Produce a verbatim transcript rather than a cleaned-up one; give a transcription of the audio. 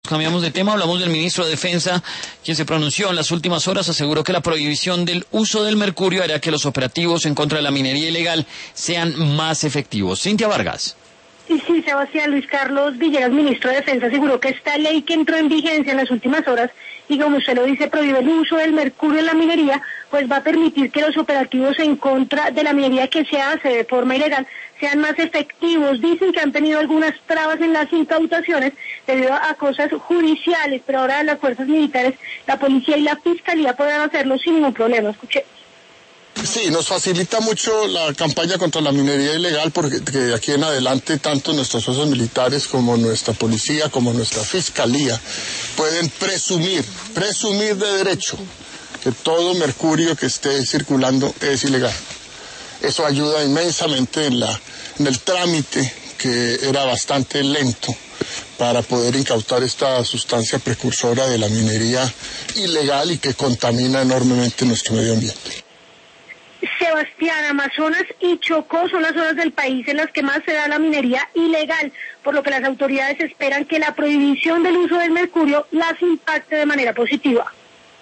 Cambiamos de tema, hablamos del ministro de Defensa, quien se pronunció en las últimas horas, aseguró que la prohibición del uso del mercurio hará que los operativos en contra de la minería ilegal sean más efectivos. Cintia Vargas. Y sí, Sebastián, Luis Carlos Villegas, ministro de Defensa, aseguró que esta ley que entró en vigencia en las últimas horas y como usted lo dice, prohíbe el uso del mercurio en la minería, pues va a permitir que los operativos en contra de la minería que se hace de forma ilegal sean más efectivos. Dicen que han tenido algunas trabas en las incautaciones debido a cosas judiciales, pero ahora las fuerzas militares, la policía y la fiscalía podrán hacerlo sin ningún problema. Escuche. Sí, nos facilita mucho la campaña contra la minería ilegal porque de aquí en adelante tanto nuestras fuerzas militares como nuestra policía, como nuestra fiscalía pueden presumir, presumir de derecho que todo mercurio que esté circulando es ilegal. Eso ayuda inmensamente en, la, en el trámite que era bastante lento para poder incautar esta sustancia precursora de la minería ilegal y que contamina enormemente nuestro medio ambiente. Sebastián, Amazonas y Chocó son las zonas del país en las que más se da la minería ilegal, por lo que las autoridades esperan que la prohibición del uso del mercurio las impacte de manera positiva.